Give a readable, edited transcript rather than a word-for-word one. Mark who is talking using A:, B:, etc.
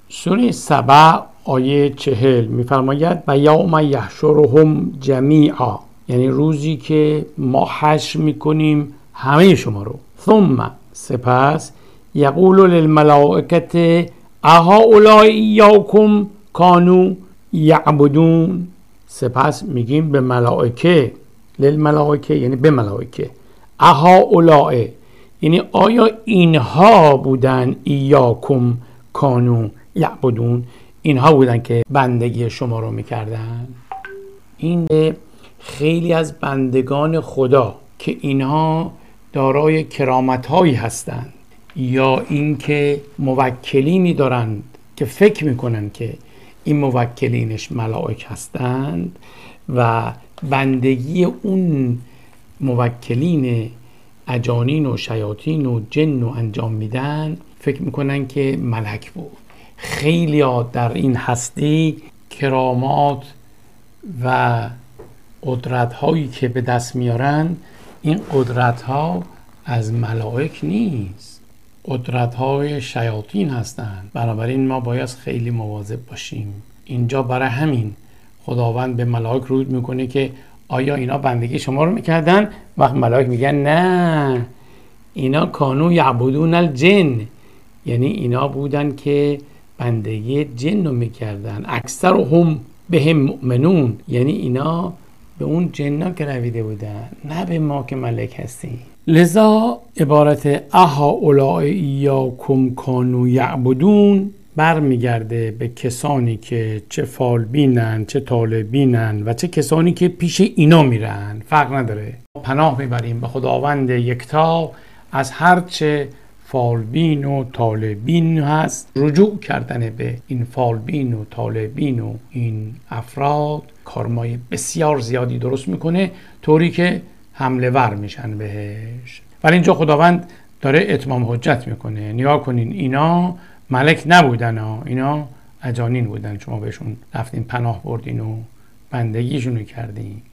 A: سوره سبع آیه 40 میفرماید و یوم یحشرهم جمیعا، یعنی روزی که ما حشر میکنیم همه شما رو. ثم سپس یقول للملائکه اهؤلاء ایاکم کانوا یعبدون، سپس میگیم به ملائکه، للملائکه یعنی به ملائکه، اهؤلاء یعنی آیا اینها بودن، ایاکم کانوا یعبدون اینها بودن که بندگی شما رو میکردن. این خیلی از بندگان خدا که اینها دارای کرامت هایی هستند یا اینکه موکلینی دارند که فکر میکنن که این موکلینش ملائک هستند و بندگی اون موکلین اجانین و شیاطین و جن رو انجام میدن، فکر میکنن که ملک بود. خیلی ها در این هستی کرامات و قدرت هایی که به دست میارن، این قدرت ها از ملائک نیست، قدرت های شیاطین هستند. بنابراین ما باید خیلی مواظب باشیم. اینجا برای همین خداوند به ملائک رود میکنه که آیا اینا بندگی شما رو میکردن؟ وقت ملائک میگن نه، اینا کانوا یعبدون الجن، یعنی اینا بودن که بندگی جن رو میکردن. اکثرهم بهم مؤمنون، یعنی اینا به اون جن‌ها که رویده بودن، نه به ما که ملک هستیم. لذا عبارت اهؤلاء ایاکم کانوا یعبدون برمیگرده به کسانی که چه فالبینن، چه طالبینن و چه کسانی که پیش اینا میرن، فرق نداره. پناه میبریم به خداوند یکتا از هرچه فالبین و طالبین هست. رجوع کردن به این فالبین و طالبین و این افراد کارمای بسیار زیادی درست میکنه، طوری که حمله ور میشن بهش. ولی اینجا خداوند داره اتمام حجت میکنه. نگاه کنین، اینا ملک نبودن ها، اینا اجانین بودن، شما بهشون رفتین پناه بردین و بندگیشونو کردین.